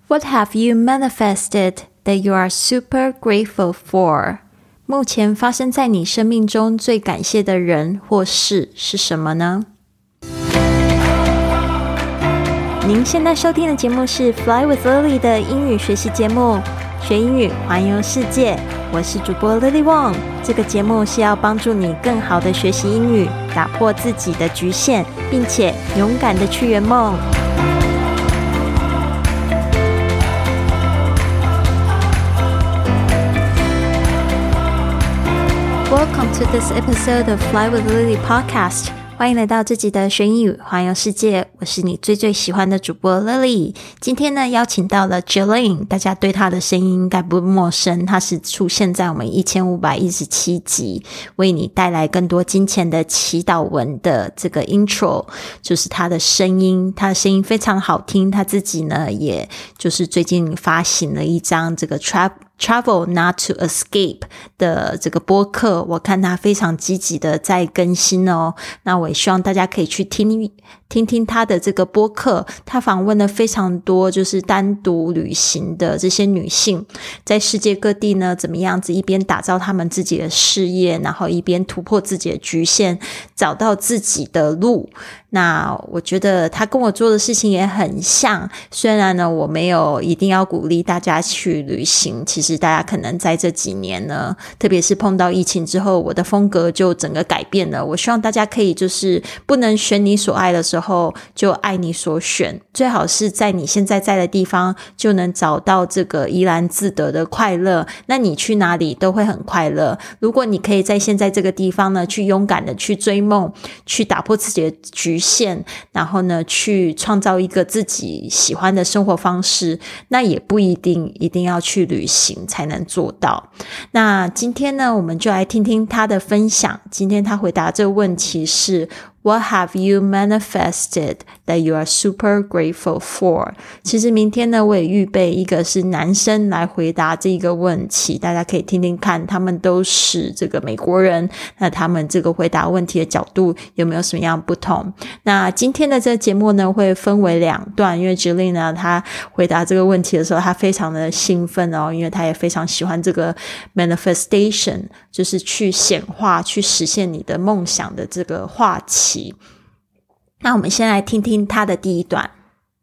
What have you manifested that you are super grateful for? 目前发生在你生命中最感谢的人或事是什么呢？您现在收听的节目是 Fly with Lily 的英语学习节目，学英语环游世界。我是主播 Lily Wong， 这个节目是要帮助你更好的学习英语，打破自己的局限，并且勇敢的去圆梦。Welcome to this episode of Fly with Lily podcast. 欢迎来到这集的学英语环游世界，我是你最喜欢的主播 Lily。今天呢，邀请到了 Jolene， 大家对她的声音应该不陌生，她是出现在我们1517集，为你带来更多金钱的祈祷文的这个 intro， 就是她的声音，她的声音非常好听，她自己呢，也就是最近发行了一张这个 Travel Not to Escape 的这个播客，我看他非常积极的在更新哦。那我也希望大家可以去听他的这个播客，他访问了非常多就是单独旅行的这些女性，在世界各地呢怎么样子一边打造他们自己的事业，然后一边突破自己的局限，找到自己的路。那我觉得他跟我做的事情也很像，虽然呢我没有一定要鼓励大家去旅行，其实大家可能在这几年呢，特别是碰到疫情之后，我的风格就整个改变了。我希望大家可以就是不能选你所爱的时候就爱你所选，最好是在你现在在的地方就能找到这个怡然自得的快乐，那你去哪里都会很快乐。如果你可以在现在这个地方呢去勇敢的去追梦，去打破自己的局限，然后呢去创造一个自己喜欢的生活方式，那也不一定要去旅行才能做到。那今天呢我们就来听听他的分享。今天他回答这个问题是What have you manifested that you are super grateful for? 其实明天呢我也预备一个是男生来回答这个问题，大家可以听听看，他们都是这个美国人，那他们这个回答问题的角度有没有什么样不同。那今天的这个节目呢会分为两段，因为 Jolene 呢她回答这个问题的时候她非常的兴奋哦，因为她也非常喜欢这个 manifestation， 就是去显化去实现你的梦想的这个话题。那我们先来听听他的第一段。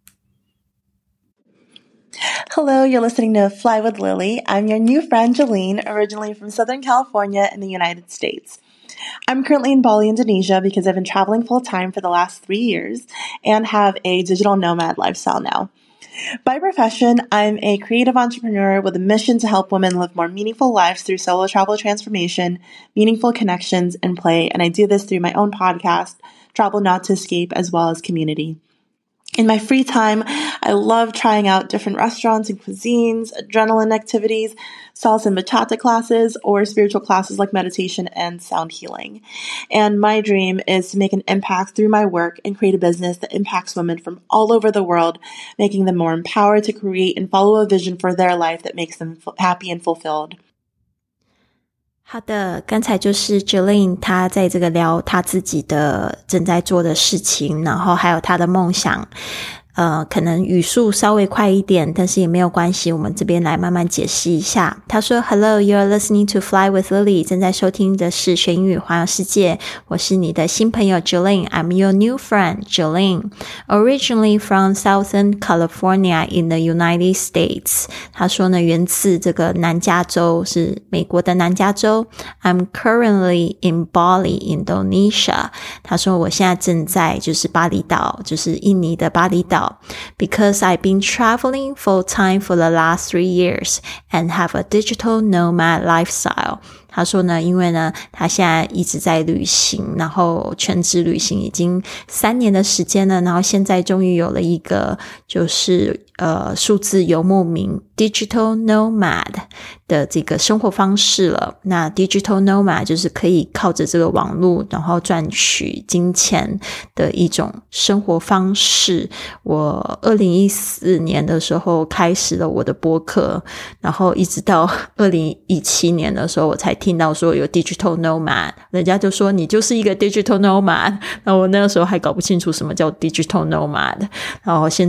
Hello, you're listening to Fly with Lily. I'm your new friend, Jolene, originally from Southern California in the United States. I'm currently in Bali, Indonesia, because I've been traveling full-time for the last 3 years and have a digital nomad lifestyle now. By profession, I'm a creative entrepreneur with a mission to help women live more meaningful lives through solo travel transformation, meaningful connections, and play, and I do this through my own podcast, Travel Not to Escape, as well as community. In my free time, I love trying out different restaurants and cuisines, adrenaline activities, salsa and bachata classes, or spiritual classes like meditation and sound healing. And my dream is to make an impact through my work and create a business that impacts women from all over the world, making them more empowered to create and follow a vision for their life that makes them happy and fulfilled. 好的，刚才就是 Jolene 她在这个聊她自己的正在做的事情，然后还有她的梦想。可能语速稍微快一点，但是也没有关系，我们这边来慢慢解释一下。他说 Hello, you're listening to Fly with Lily， 正在收听的是学英语环游世界，我是你的新朋友 Jolene， I'm your new friend Jolene, originally from Southern California in the United States。 他说呢源自这个南加州，是美国的南加州。 I'm currently in Bali, Indonesia。 他说我现在正在就是巴厘岛，就是印尼的巴厘岛。Because I've been traveling full-time for the last 3 years and have a digital nomad lifestyle. 他说呢，因为呢，他现在一直在旅行，然后全职旅行已经3年的时间了，然后现在终于有了一个就是数字游牧民 digital nomad 的这个生活方式了。那 digital nomad 就是可以靠着这个网络然后赚取金钱的一种生活方式。我2014年的时候开始了我的播客，然后一直到2017年的时候我才听到说有 digital nomad， 人家就说你就是一个 digital nomad， 那我那个时候还搞不清楚什么叫 digital nomad， 然后现在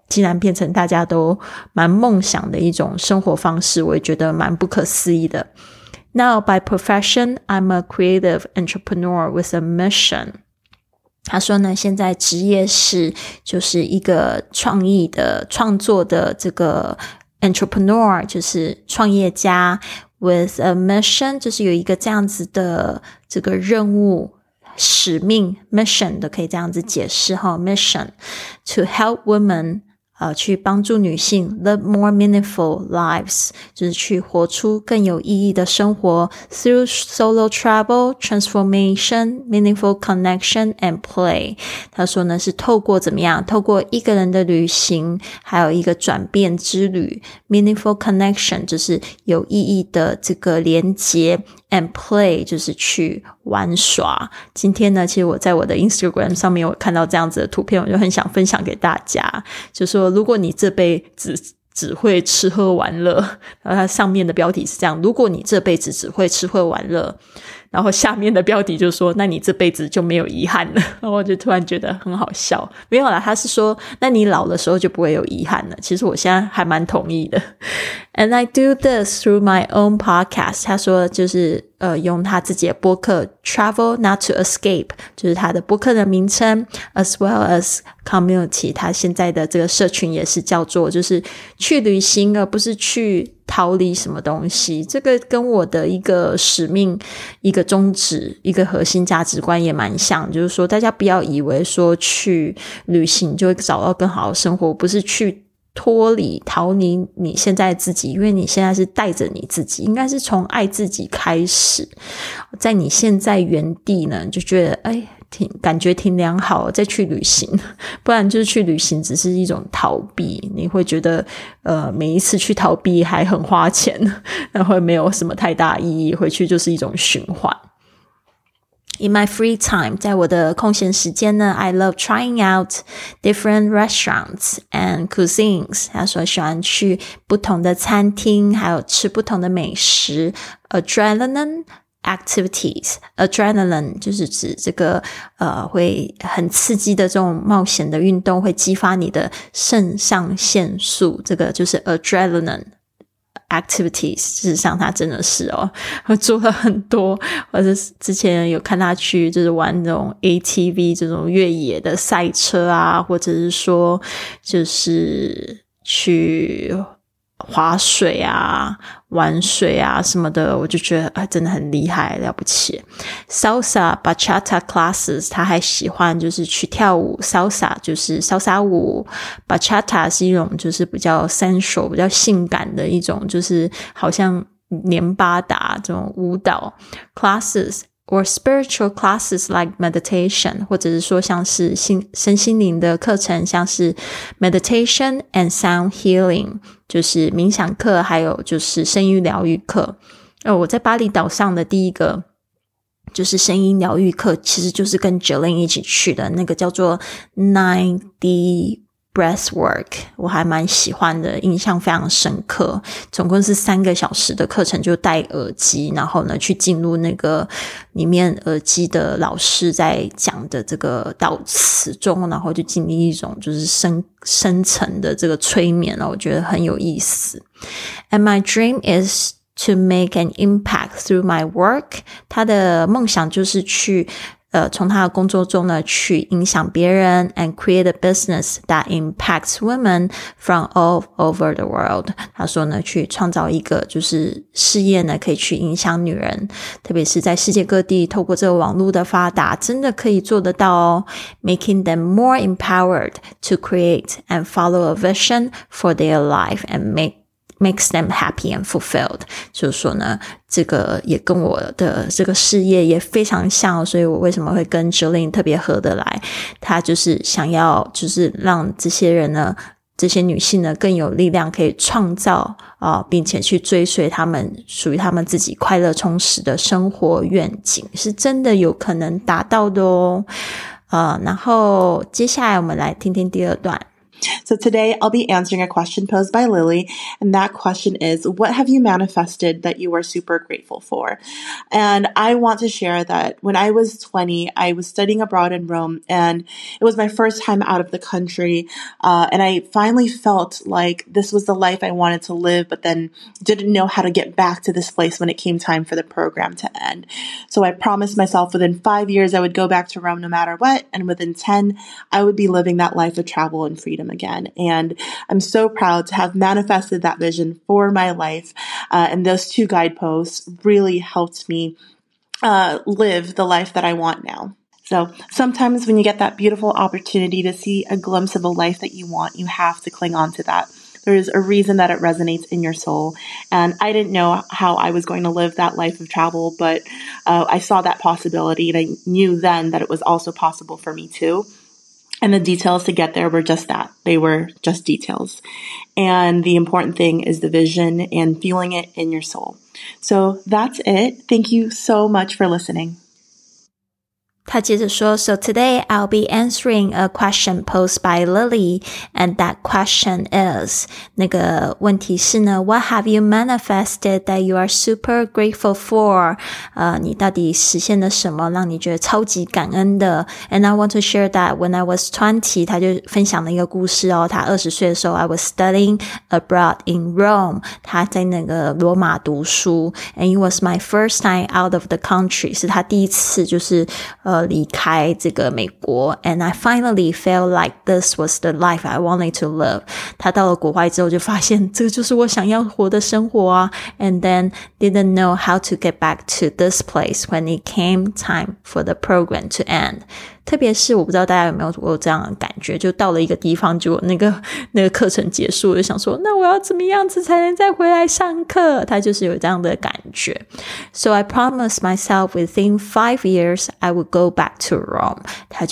竟然变成大家都蛮梦想的一种生活方式，我也觉得蛮不可思议的。Now, by profession, I'm a creative entrepreneur with a mission. 他说呢，现在职业是就是一个创作的这个 entrepreneur， 就是创业家 with a mission， 就是有一个这样子的这个任务使命 mission 的可以这样子解释哈 mission to help women去帮助女性 live more meaningful lives， 就是去活出更有意义的生活 through solo travel, transformation, meaningful connection and play。 他说呢是透过怎么样，透过一个人的旅行还有一个转变之旅 meaningful connection 就是有意义的这个连结and play 就是去玩耍。今天呢其实我在我的 Instagram 上面有看到这样子的图片，我就很想分享给大家，就说如果你这辈子只会吃喝玩乐，然后它上面的标题是这样，如果你这辈子只会吃喝玩乐，然后下面的标题就说那你这辈子就没有遗憾了，然后我就突然觉得很好笑。没有啦，他是说那你老的时候就不会有遗憾了，其实我现在还蛮同意的。And I do this through my own podcast， 他说就是用他自己的播客 Travel Not to Escape， 就是他的播客的名称 as well as community， 他现在的这个社群也是叫做就是去旅行而不是去逃离什么东西。这个跟我的一个使命一个宗旨一个核心价值观也蛮像，就是说大家不要以为说去旅行就会找到更好的生活，不是去逃离你现在自己，因为你现在是带着你自己，应该是从爱自己开始。在你现在原地呢就觉得感觉挺良好，再去旅行，不然就是去旅行只是一种逃避，你会觉得每一次去逃避还很花钱，那会没有什么太大意义，回去就是一种循环。In my free time， 在我的空闲时间呢 I love trying out different restaurants and cuisines。 他说喜欢去不同的餐厅还有吃不同的美食。 Adrenaline activities， adrenaline 就是指这个会很刺激的这种冒险的运动，会激发你的肾上腺素，这个就是 adrenaline activities。 事实上他真的是我做了很多，或者之前有看他去就是玩那种 ATV 这种越野的赛车啊，或者是说就是去滑水啊玩水啊什么的，我就觉得真的很厉害了不起。 Salsa Bachata classes， 他还喜欢就是去跳舞， Salsa 就是salsa莎舞， Bachata 是一种就是比较sensual比较性感的一种，就是好像连巴达这种舞蹈。 Classes or spiritual classes like meditation， 或者是说像是身心灵的课程，像是 meditation and sound healing， 就是冥想课还有就是声音疗愈课。我在巴厘岛上的第一个就是声音疗愈课其实就是跟 Jolene 一起去的，那个叫做 9D breathwork， 我还蛮喜欢的，印象非常深刻。总共是3个小时的课程，就戴耳机，然后呢去进入那个里面耳机的老师在讲的这个导词中，然后就经历一种就是深层的这个催眠，我觉得很有意思。 And my dream is to make an impact through my work， 他的梦想就是去从他的工作中呢去影响别人 and create a business that impacts women from all over the world。 他说呢去创造一个就是事业呢可以去影响女人，特别是在世界各地，透过这个网络的发达真的可以做得到making them more empowered to create and follow a vision for their life and makes them happy and fulfilled。 就是说呢这个也跟我的这个事业也非常像，所以我为什么会跟 Jolene 特别合得来，他就是想要就是让这些人呢这些女性呢更有力量可以创造并且去追随他们属于他们自己快乐充实的生活愿景，是真的有可能达到的然后接下来我们来听听第2段。 So today I'll be answering a question posed by Lily, and that question is, what have you manifested that you are super grateful for? And I want to share that when I was 20, I was studying abroad in Rome, and it was my first time out of the country, and I finally felt like this was the life I wanted to live, but then didn't know how to get back to this place when it came time for the program to end. So I promised myself within 5 years I would go back to Rome no matter what, and within 10, I would be living that life of travel and freedom again. And I'm so proud to have manifested that vision for my life. And those two guideposts really helped me live the life that I want now. So sometimes when you get that beautiful opportunity to see a glimpse of a life that you want, you have to cling on to that. There's a reason that it resonates in your soul. And I didn't know how I was going to live that life of travel, but I saw that possibility, and I knew then that it was also possible for me too. And the details to get there were just that. They were just details. And the important thing is the vision and feeling it in your soul. So that's it. Thank you so much for listening. 他接着说 So today I'll be answering a question posed by Lily, and that question is 那个问题是呢 What have you manifested that you are super grateful for? 你到底实现了什么让你觉得超级感恩的 And I want to share that when I was 20, 他就分享了一个故事哦，他20岁的时候 I was studying abroad in Rome, 他在那个罗马读书 And it was my first time out of the country, 是他第一次就是离开这个美国 and I finally felt like this was the life I wanted to live. 他到了国外之后就发现这就是我想要活的生活啊 and then didn't know how to get back to this place when it came time for the program to end. 特别是我不知道大家有没有这样的感觉，就到了一个地方就那个课程结束，就想说那我要怎么样子才能再回来上课，他就是有这样的感觉。 So I promised myself within 5 years I would go back to Rome. 他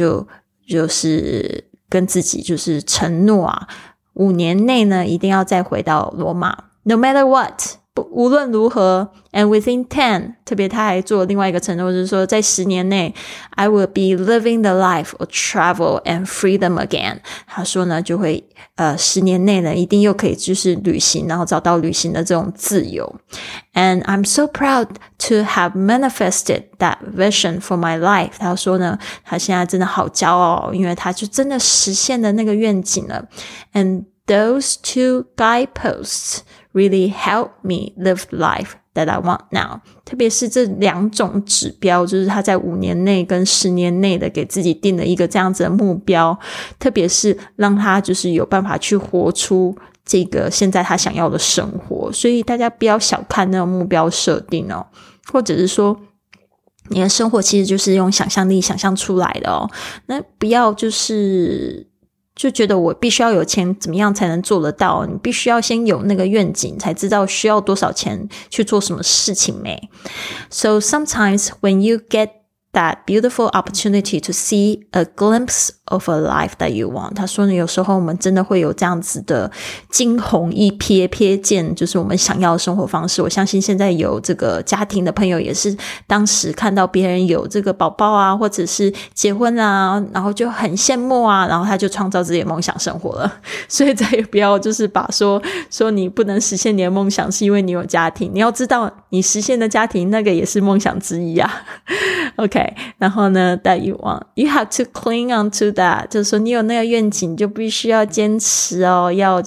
就是跟自己就是承诺啊，5年内呢一定要再回到罗马 No matter what, 无论如何 And within 10, 特别他还做了另外一个承诺，就是说在10年内 I will be living the life of travel and freedom again. 他说呢就会10年内呢一定又可以就是旅行，然后找到旅行的这种自由。And I'm so proud to have manifested that vision for my life. 他说呢他现在真的好骄傲，因为他就真的实现了那个愿景了。And those two guideposts really help me live life that I want now. 特别是这两种指标，就是他在5年内跟10年内的给自己定了一个这样子的目标，特别是让他就是有办法去活出这个现在他想要的生活。所以大家不要小看那种目标设定哦，或者是说你的生活其实就是用想象力想象出来的哦。那不要就觉得我必须要有钱怎么样才能做得到，你必须要先有那个愿景才知道需要多少钱去做什么事情没。 So sometimes when you get that beautiful opportunity to see a glimpse of a life that you want. 他说呢，有时候我们真的会有这样子的惊鸿一瞥见，就是我们想要的生活方式。我相信现在有这个家庭的朋友也是当时看到别人有这个宝宝啊，或者是结婚啊，然后就很羡慕啊，然后他就创造自己的梦想生活了。所以再也不要就是把说你不能实现你的梦想是因为你有家庭，你要知道你实现的家庭那个也是梦想之一啊。OK， 然后呢 that you want, you have to cling on to that， 就是说你有那个愿景就必须要坚持哦，要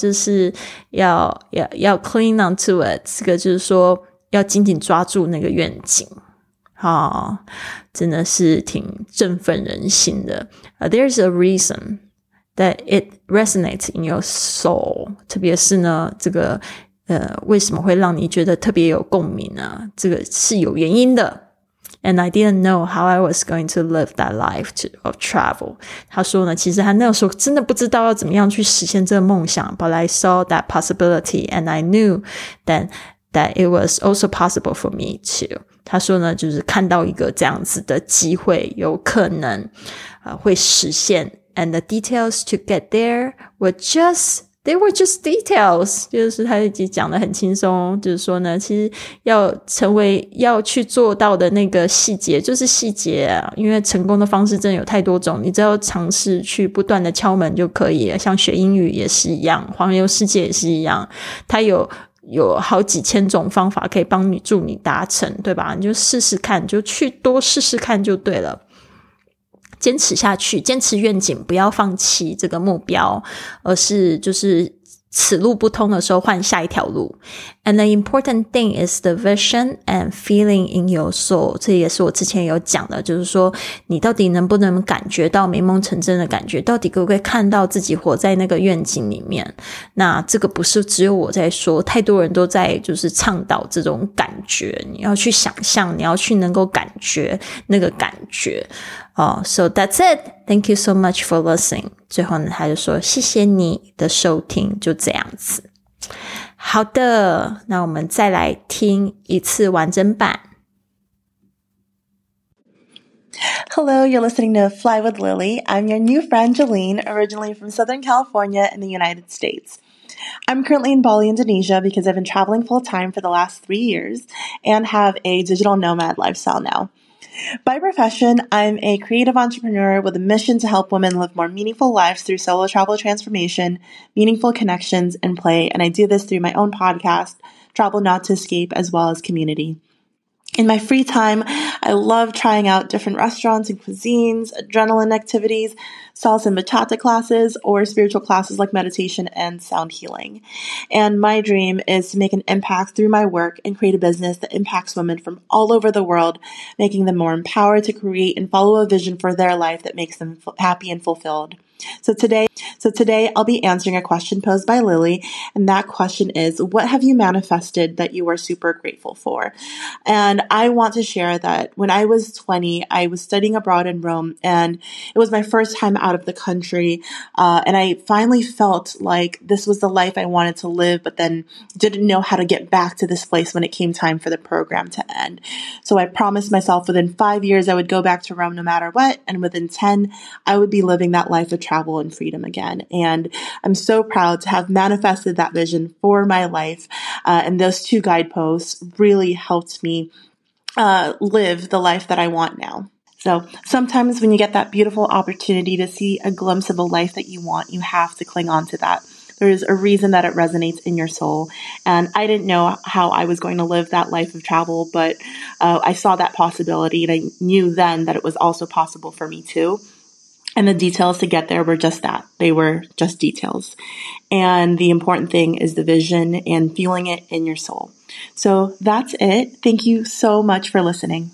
cling on to it， 这个就是说要紧紧抓住那个愿景。真的是挺振奋人心的。There's a reason that it resonates in your soul， 特别是呢这个为什么会让你觉得特别有共鸣呢？这个是有原因的。And I didn't know how I was going to live that life of travel. 他说呢，其实他那个时候真的不知道要怎么样去实现这个梦想 But I saw that possibility and I knew that it was also possible for me too. 他说呢，就是看到一个这样子的机会，有可能会实现。And the details to get there were just They were just details， 就是他已经讲得很轻松，就是说呢，其实要去做到的那个细节就是细节啊，因为成功的方式真的有太多种，你只要尝试去不断的敲门就可以了，像学英语也是一样，环游世界也是一样，它有好几千种方法可以帮助你达成，对吧？你就试试看，就去多试试看就对了。坚持下去，坚持愿景，不要放弃这个目标，而是就是此路不通的时候换下一条路。And the important thing is the vision and feeling in your soul。 这也是我之前有讲的，就是说你到底能不能感觉到美梦成真的感觉，到底可不可以看到自己活在那个愿景里面。那这个不是只有我在说，太多人都在就是倡导这种感觉，你要去想象，你要去能够感觉那个感觉。So that's it. Thank you so much for listening. 最后呢，他就说谢谢你的收听，就这样子。好的，那我们再来听一次完整版。 Hello, you're listening to Fly with Lily. I'm your new friend, Jolene, originally from Southern California in the United States. I'm currently in Bali, Indonesia, because I've been traveling full-time for the last 3 years and have a digital nomad lifestyle now. By profession, I'm a creative entrepreneur with a mission to help women live more meaningful lives through solo travel transformation, meaningful connections, and play, and I do this through my own podcast, Travel Not to Escape, as well as community. In my free time, I love trying out different restaurants and cuisines, adrenaline activities, salsa and bachata classes, or spiritual classes like meditation and sound healing. And my dream is to make an impact through my work and create a business that impacts women from all over the world, making them more empowered to create and follow a vision for their life that makes them happy and fulfilled. So today I'll be answering a question posed by Lily, and that question is, what have you manifested that you are super grateful for? And I want to share that when I was 20, I was studying abroad in Rome, and it was my first time out of the country, and I finally felt like this was the life I wanted to live, but then didn't know how to get back to this place when it came time for the program to end. So I promised myself within 5 years I would go back to Rome no matter what, and within 10, I would be living that life of travel and freedom again. And I'm so proud to have manifested that vision for my life. And those 2 guideposts really helped me live the life that I want now. So sometimes when you get that beautiful opportunity to see a glimpse of a life that you want, you have to cling on to that. There's a reason that it resonates in your soul. And I didn't know how I was going to live that life of travel, but I saw that possibility, and I knew then that it was also possible for me too. And the details to get there were just that. They were just details. And the important thing is the vision and feeling it in your soul. So that's it. Thank you so much for listening.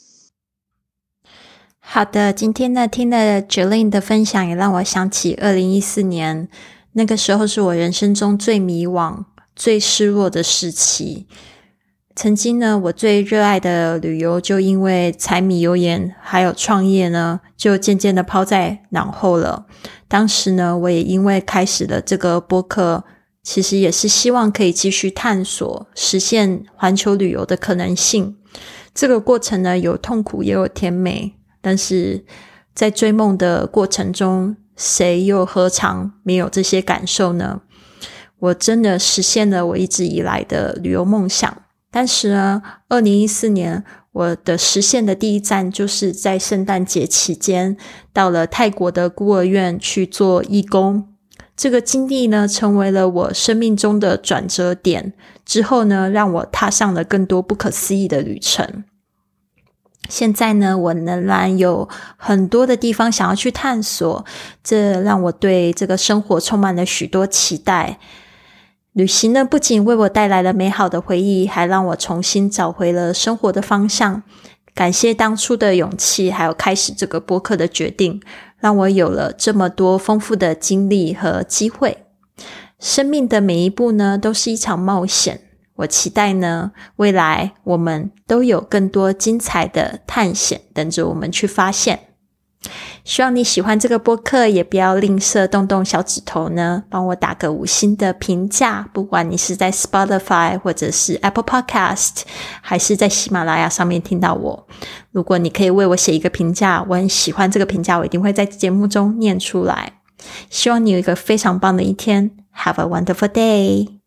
好的，今天呢听了 Jolene 的分享，也让我想起2014年，那个时候是我人生中最迷惘、最失落的时期。曾经呢，我最热爱的旅游就因为柴米油盐还有创业呢，就渐渐的抛在脑后了。当时呢，我也因为开始了这个播客，其实也是希望可以继续探索实现环球旅游的可能性。这个过程呢，有痛苦也有甜美，但是在追梦的过程中，谁又何尝没有这些感受呢？我真的实现了我一直以来的旅游梦想。但是呢，2014年我的实现的第一站就是在圣诞节期间到了泰国的孤儿院去做义工。这个经历呢，成为了我生命中的转折点，之后呢，让我踏上了更多不可思议的旅程。现在呢，我仍然有很多的地方想要去探索，这让我对这个生活充满了许多期待。旅行呢，不仅为我带来了美好的回忆，还让我重新找回了生活的方向。感谢当初的勇气，还有开始这个播客的决定，让我有了这么多丰富的经历和机会。生命的每一步呢，都是一场冒险。我期待呢，未来我们都有更多精彩的探险等着我们去发现。希望你喜欢这个播客，也不要吝啬动动小指头呢，帮我打个5星的评价，不管你是在 Spotify 或者是 Apple Podcast 还是在喜马拉雅上面听到我。如果你可以为我写一个评价，我很喜欢这个评价，我一定会在节目中念出来。 希望你有一个非常棒的一天。Have a wonderful day!